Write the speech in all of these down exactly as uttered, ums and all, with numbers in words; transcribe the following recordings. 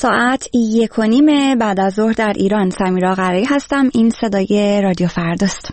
ساعت یک و نیم بعد از ظهر در ایران. سمیرا قرایی هستم. این صدای رادیو فرداست.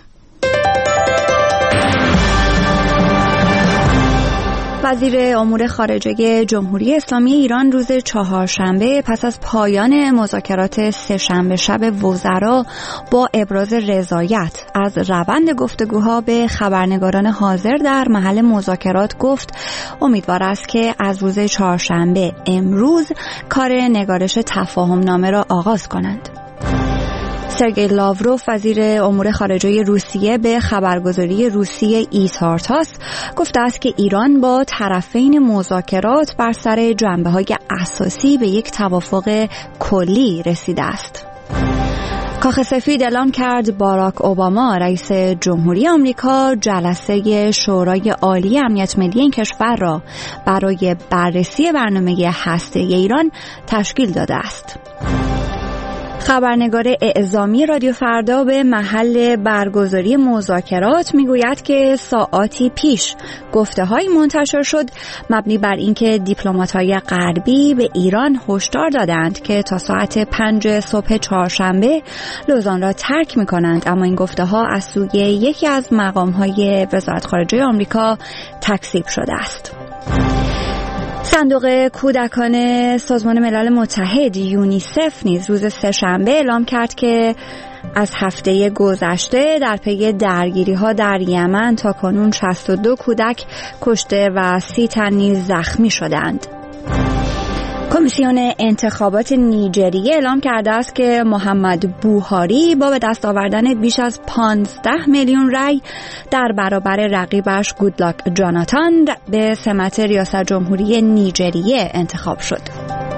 وزیر امور خارجه جمهوری اسلامی ایران روز چهارشنبه پس از پایان مذاکرات سه‌شنبه شب وزرا با ابراز رضایت از روند گفتگوها به خبرنگاران حاضر در محل مذاکرات گفت امیدوار است که از روز چهارشنبه امروز کار نگارش تفاهم نامه را آغاز کنند. سرگئی لاوروف وزیر امور خارجه روسیه به خبرگزاری روسیه ایتارتاس گفته است که ایران با طرفین مذاکرات بر سر جنبه‌های اساسی به یک توافق کلی رسیده است. کاخ سفید اعلام کرد باراک اوباما رئیس جمهوری آمریکا جلسه شورای عالی امنیت ملی این کشور را برای بررسی برنامه هسته‌ای ایران تشکیل داده است. خبرنگار اعزامی رادیو فردا به محل برگزاری مذاکرات میگوید که ساعاتی پیش گفته‌هایی منتشر شد مبنی بر اینکه دیپلمات‌های غربی به ایران هشدار دادند که تا ساعت پنج صبح چهارشنبه لوزان را ترک می‌کنند، اما این گفته‌ها از سوی یکی از مقام‌های وزارت خارجه آمریکا تکذیب شده است. صندوق کودکان سازمان ملل متحد یونیسف نیز روز سه‌شنبه اعلام کرد که از هفته گذشته در پی درگیری‌ها در یمن تاکنون شصت و دو کودک کشته و سی تن نیز زخمی شدند. کمیسیون انتخابات نیجریه اعلام کرده است که محمد بوهاری با به دست آوردن بیش از پانزده میلیون رای در برابر رقیبش گودلاک جاناتان به سمت ریاست جمهوری نیجریه انتخاب شد.